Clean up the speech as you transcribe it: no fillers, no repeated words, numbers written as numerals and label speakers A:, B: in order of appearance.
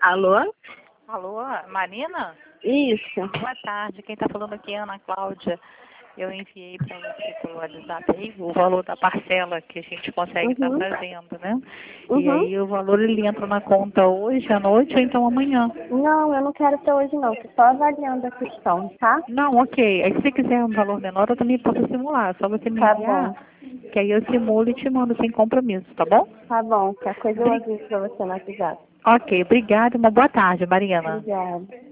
A: Alô?
B: Alô, Marina?
A: Isso.
B: Boa tarde, quem está falando aqui é Ana Cláudia. Eu enviei para você pelo WhatsApp aí o valor da parcela que a gente consegue estar fazendo, né? E aí o valor ele entra na conta hoje à noite ou então amanhã.
A: Não, eu não quero ser hoje não, tô só avaliando a questão, tá?
B: Não, ok. Aí se você quiser um valor menor, eu também posso simular. É só você me
A: Tá
B: enviar,
A: bom,
B: que aí eu simulo e te mando sem compromisso, tá bom?
A: tá bom. Qualquer coisa eu aviso pra você no WhatsApp.
B: Ok, obrigada. Uma boa tarde, Mariana.
A: Obrigada.